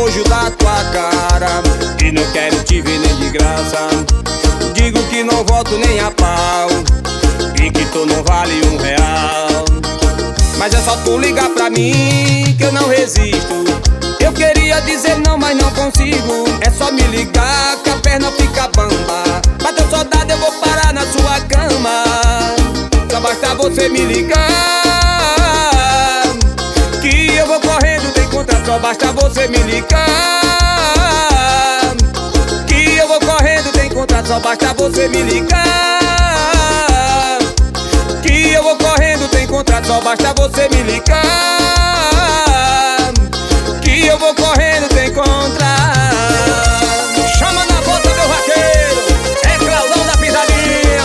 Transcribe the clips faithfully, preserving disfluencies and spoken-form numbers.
nojo da tua cara e não quero te ver nem de graça. Digo que não volto nem a pau e que tu não vale um real. Mas é só tu ligar pra mim que eu não resisto. Eu queria dizer não, mas não consigo. É só me ligar que a perna fica bamba. Bateu saudade, eu vou parar na sua cama. Só basta você me ligar que eu vou correndo te encontrar. Só basta você me ligar que eu vou correndo te encontrar. Só basta você me ligar que eu vou correndo te encontrar. Só basta você me ligar que eu vou correndo te encontrar. Chama na bota, meu vaqueiro, é Claudão da Pisadinha.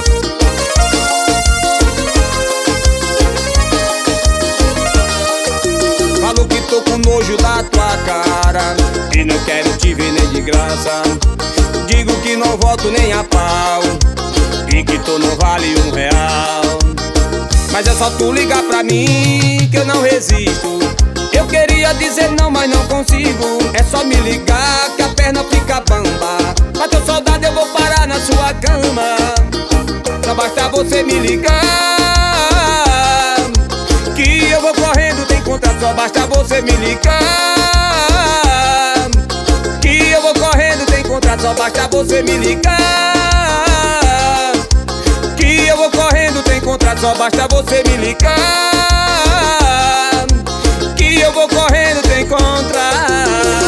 Falo que tô com nojo da tua cara e não quero te ver nem de graça. Digo que não volto nem a pau e que tu não vale um real. Mas é só tu ligar pra mim que eu não resisto. Eu queria dizer não, mas não consigo. É só me ligar que a perna fica bamba. Bateu saudade, eu vou parar na sua cama. Só basta você me ligar que eu vou correndo te encontrar. Só basta você me ligar que eu vou correndo te encontrar. Só basta você me ligar que eu vou correndo te encontrar. Só basta você me ligar que eu vou correndo te encontrar.